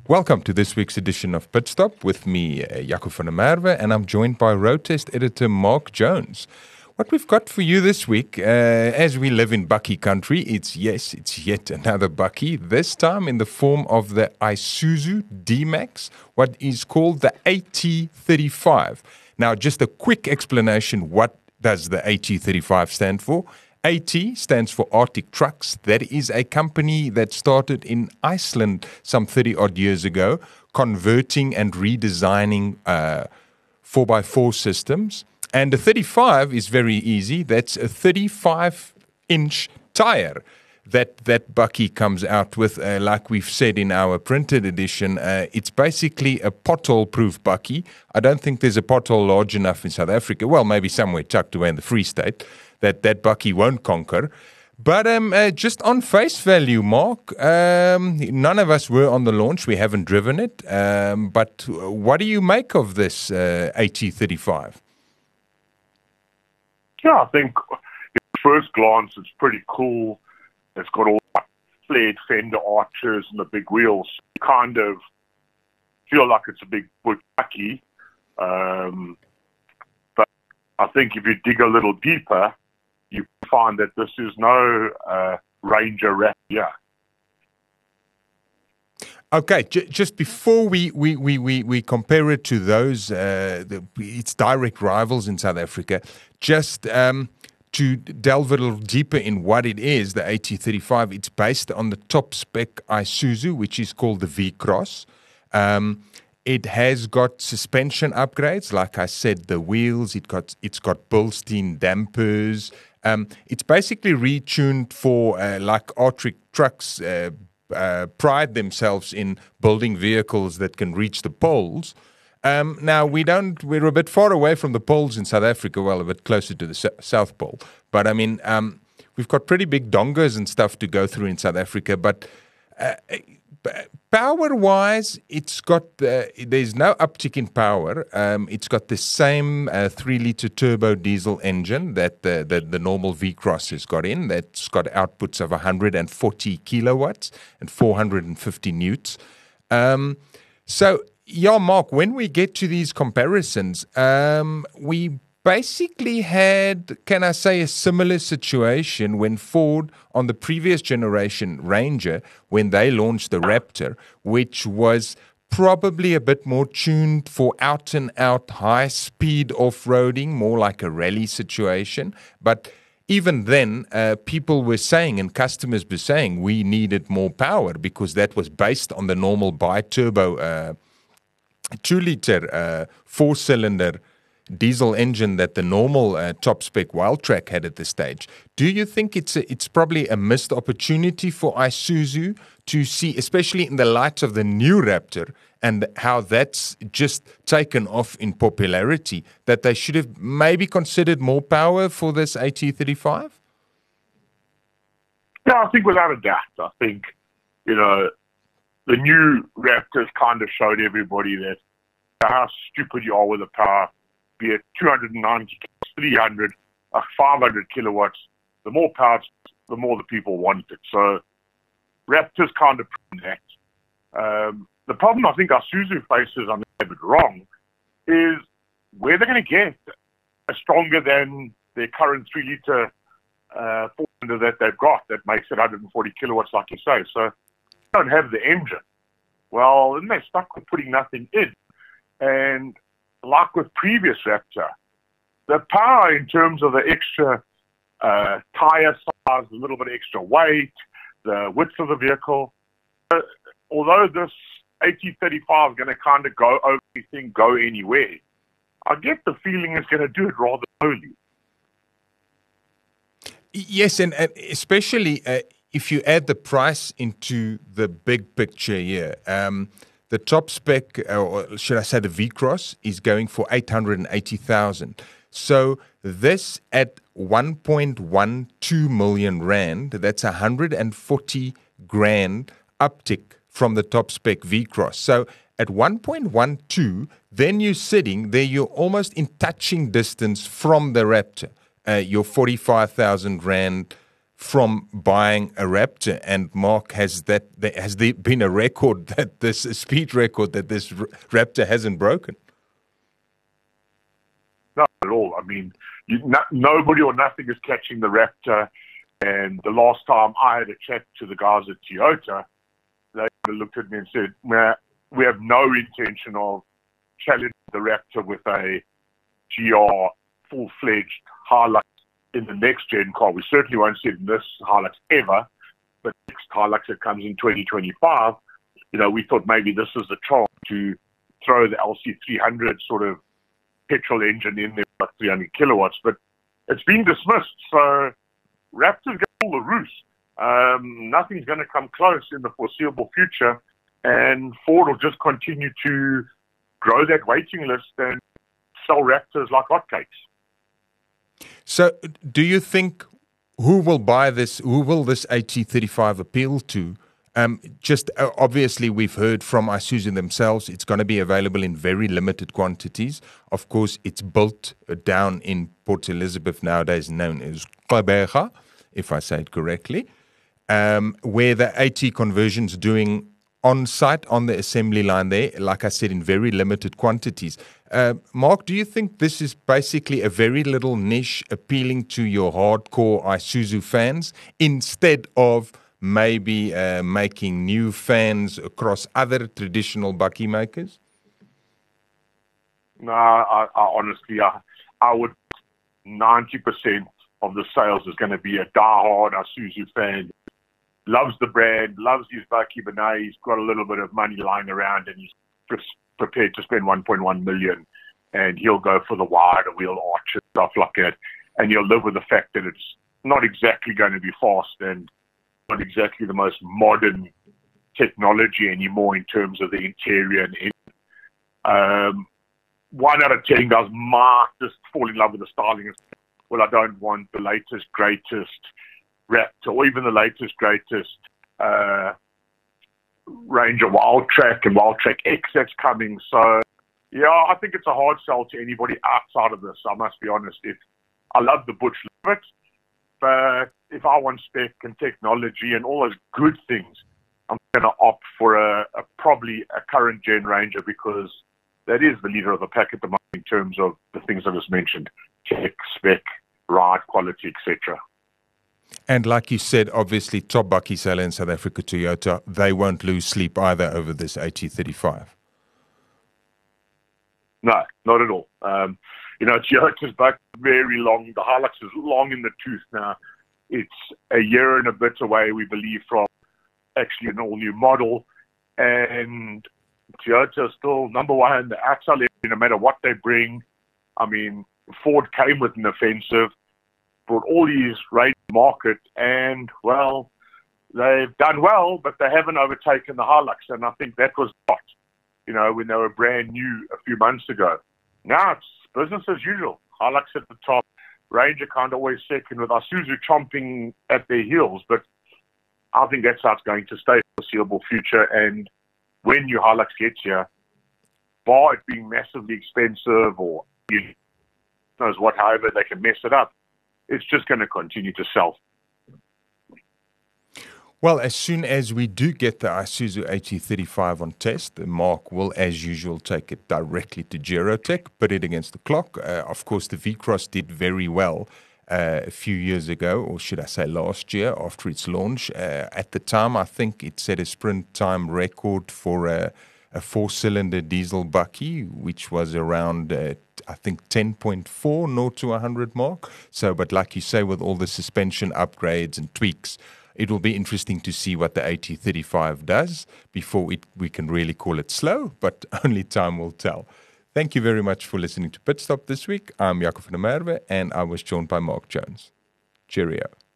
Welcome to this week's edition of Pit Stop with me, Jaco van der Merwe, and I'm joined by Road Test editor Mark Jones. What we've got for you this week, as we live in Bakkie country, it's yet another Bakkie, this time in the form of the Isuzu D-Max, what is called the AT35. Now, just a quick explanation, what does the AT35 stand for? AT stands for Arctic Trucks. That is a company that started in Iceland some 30-odd years ago, converting and redesigning 4x4 systems. And the 35 is very easy. That's a 35-inch tire that Bakkie comes out with. Like we've said in our printed edition, it's basically a pothole-proof Bakkie. I don't think there's a pothole large enough in South Africa. Well, maybe somewhere tucked away in the Free State that Bakkie won't conquer. But just on face value, Mark, none of us were on the launch. We haven't driven it. But what do you make of this AT35? Yeah, I think at first glance it's pretty cool. It's got all the flared fender arches and the big wheels. You kind of feel like it's a big Bakkie. But I think if you dig a little deeper, you find that this is no Ranger Raptor. Okay, just before we compare it to those, its direct rivals in South Africa, just to delve a little deeper in what it is, the AT35, it's based on the top spec Isuzu, which is called the V-Cross. It has got suspension upgrades, like I said, the wheels, it's got Bilstein dampers. It's basically retuned for like Arctic Trucks pride themselves in building vehicles that can reach the poles. Now, we're a bit far away from the poles in South Africa, well, a bit closer to the South Pole. But, I mean, we've got pretty big dongas and stuff to go through in South Africa. But power-wise, it's got there's no uptick in power. It's got the same 3-liter turbo diesel engine that the normal V-Cross has got in. That's got outputs of 140 kilowatts and 450 newts. So, yeah, Mark, when we get to these comparisons, we basically had, can I say, a similar situation when Ford, on the previous generation Ranger, when they launched the Raptor, which was probably a bit more tuned for out-and-out high-speed off-roading, more like a rally situation. But even then, people were saying and customers were saying we needed more power because that was based on the normal bi-turbo 2-liter 4-cylinder diesel engine that the normal top-spec Wildtrak had at this stage. Do you think it's probably a missed opportunity for Isuzu to see, especially in the light of the new Raptor and how that's just taken off in popularity, that they should have maybe considered more power for this AT35? Yeah, I think without a doubt. I think, the new Raptors kind of showed everybody that how stupid you are with the power, be it 290, 300, 500 kilowatts. The more power, the more the people want it. So Raptors kind of proven that. The problem I think Isuzu faces, I'm a bit wrong, is where they're going to get stronger than their current 3-liter 4-cylinder that they've got that makes it 140 kilowatts, like you say. So don't have the engine. Well, then they're stuck with putting nothing in. And like with previous Raptor, the power in terms of the extra tire size, a little bit extra weight, the width of the vehicle, although this AT35 is going to kind of go over anything, go anywhere, I get the feeling it's going to do it rather slowly. Yes, and especially if you add the price into the big picture here, the top spec, or should I say the V-Cross, is going for 880,000. So this at 1.12 million rand, that's 140 grand uptick from the top spec V-Cross. So at 1.12, then you're sitting there, you're almost in touching distance from the Raptor, your 45,000 rand from buying a Raptor? And Mark, has there been a record that this a speed record that this Raptor hasn't broken? Not at all. I mean, nobody or nothing is catching the Raptor. And the last time I had a chat to the guys at Toyota, they looked at me and said, we have no intention of challenging the Raptor with a GR full-fledged Hilux in the next gen car. We certainly won't see it in this Hilux ever, but next Hilux that comes in 2025, we thought maybe this is the chance to throw the LC300 sort of petrol engine in there, about 300 kilowatts, but it's been dismissed. So Raptors get all the roost. Nothing's going to come close in the foreseeable future, and Ford will just continue to grow that waiting list and sell Raptors like hotcakes. So do you think who will buy this? Who will this AT35 appeal to? Obviously, we've heard from Isuzu themselves, it's going to be available in very limited quantities. Of course, it's built down in Port Elizabeth, nowadays known as Gqeberha, if I say it correctly, where the AT conversion's doing on-site on the assembly line there, like I said, in very limited quantities. Mark, do you think this is basically a very little niche appealing to your hardcore Isuzu fans instead of maybe making new fans across other traditional bakkie makers? No, I honestly, I would 90% of the sales is going to be a diehard Isuzu fan. Loves the brand, loves his bakkie, but now he's got a little bit of money lying around and he's just prepared to spend 1.1 million, and he'll go for the wider wheel arch and stuff like that. And he'll live with the fact that it's not exactly going to be fast and not exactly the most modern technology anymore in terms of the interior and engine. 1 out of 10 guys might just fall in love with the styling. Well, I don't want the latest, greatest Raptor or even the latest, greatest Ranger Wildtrak and Wildtrak X that's coming. So, yeah, I think it's a hard sell to anybody outside of this. I must be honest. I love the Butch Limit, but if I want spec and technology and all those good things, I'm going to opt for probably a current gen Ranger, because that is the leader of the pack at the moment in terms of the things I just mentioned: tech, spec, ride quality, etc. And like you said, obviously, top bakkie seller in South Africa, Toyota, they won't lose sleep either over this AT35. No, not at all. Toyota's back very long. The Hilux is long in the tooth now. It's a year and a bit away, we believe, from actually an all-new model. And Toyota is still number one in the outside, no matter what they bring. I mean, Ford came with an offensive, brought all these range to market, and, well, they've done well, but they haven't overtaken the Hilux. And I think that was not, when they were brand new a few months ago. Now it's business as usual. Hilux at the top, Ranger kind of always second, with Isuzu chomping at their heels. But I think that's how it's going to stay for the foreseeable future. And when new Hilux gets here, bar it being massively expensive or knows what, however they can mess it up, it's just going to continue to sell. Well, as soon as we do get the Isuzu AT35 on test, Mark will, as usual, take it directly to Gerotech, put it against the clock. Of course, the V-Cross did very well a few years ago, or should I say last year, after its launch. At the time, I think it set a sprint time record for a four-cylinder diesel bakkie, which was around, I think, 10.4 0 to 100 mark. So, but like you say, with all the suspension upgrades and tweaks, it will be interesting to see what the AT35 does before we can really call it slow, but only time will tell. Thank you very much for listening to Pit Stop this week. I'm Jaco van der Merwe, and I was joined by Mark Jones. Cheerio.